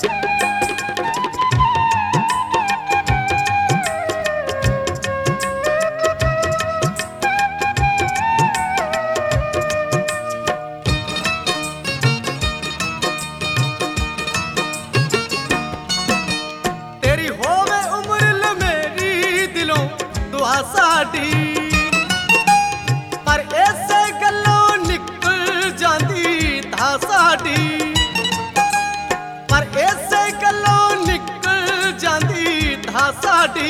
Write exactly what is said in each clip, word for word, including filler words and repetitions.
साडी पर इसे गल्लों निकल जांदी था साडी पर इसे गल्लों निकल जांदी था साडी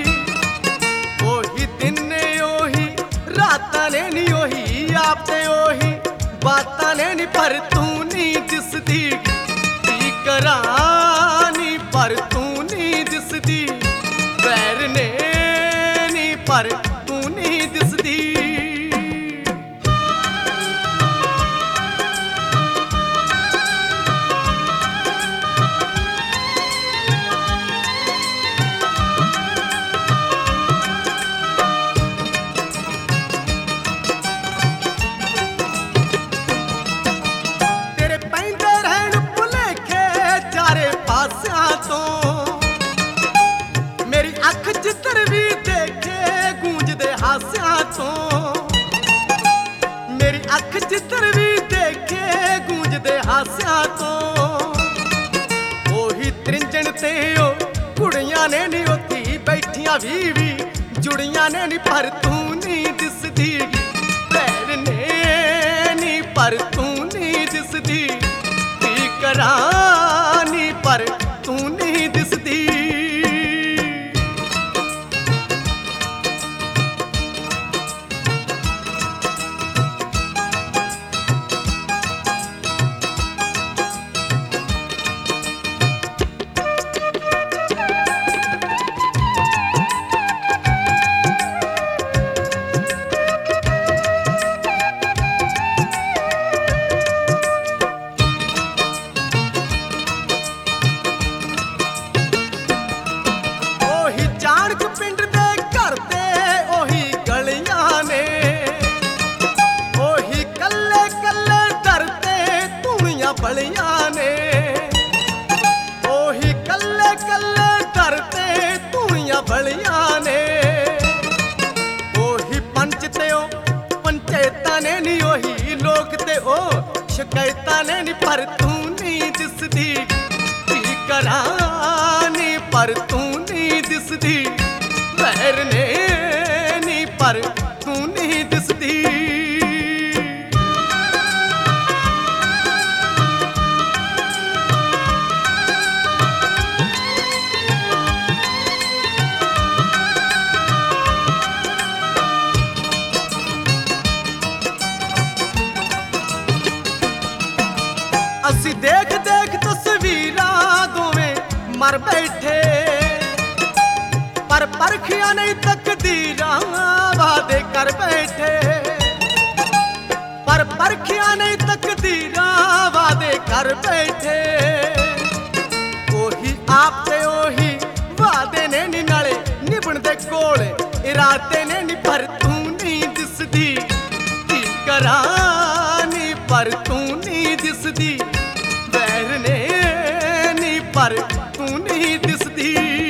ओही दिन ने ओही रातां ने नी ओही आप ते ओही बातां ने नी पर तू नी दिसदी की करां नी पर तू नी दिसदी पैर ने पर तू नहीं दिसदी तेरे पैंदे रहन भुलेखे चारे पासियां तो मेरी अख जिधर भी देखे गूंजदे हासियां तो मेरी अख जिधर भी देखे गूंजदे हासियां तो ओही त्रिंजन ते ओ कुड़ियां ने नी ओती बैठियां भी भी जुड़ियां ने नी पर तू नहीं दिसदी पैर ने नी पर तू नहीं दिसदी की करां नी पर तू नहीं दिसदी बलियां ने ओही कल्ले कल्ले डरते धूणियां बलियां ने ओही पंच ते ओ पंचायतां ने नी ओही लोक ते ओ शिकायतां ने नी पर तू नहीं दिसदी की करां नी पर तू नहीं दिसदी पैर ने नी पर तू नहीं दिसदी असी देख देख तस्वीरां दोवें मर बैठे पर परखियां नहीं तकदीरां वादे कर बैठे पर परखियां नहीं तकदीरां वादे कर बैठे ओही आप ते ओही वादे ने नी नाले निभण दे कोल इरादे ने नी पर तू नहीं दिसदी की करां नी पर तू नहीं दिसदी पैर ने नी पर तू नहीं दिसदी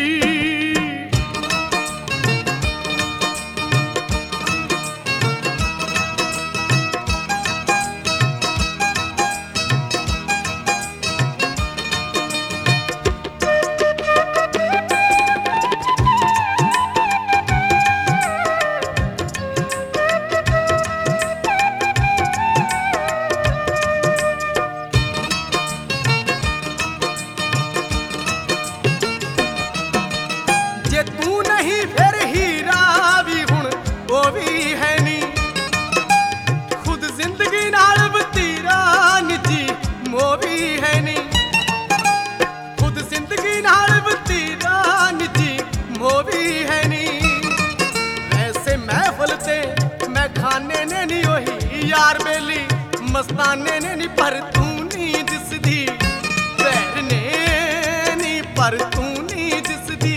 तू नहीं फिर हीरा भी हुण वो भी है नी खुद जिंदगी नाल बतीरा निजी मो भी है नी खुद जिंदगी नाल बतीरा निजी मो भी है नी वैसे महफिल ते मैं खाने ने नी ओही यार बेली मस्ताने ने नी पर तू नहीं दिसदी पैर ने नी पर तू नहीं दिसदी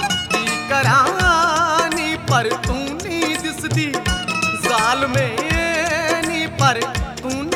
करानी पर तू नहीं दिसदी जाल में नी पर तू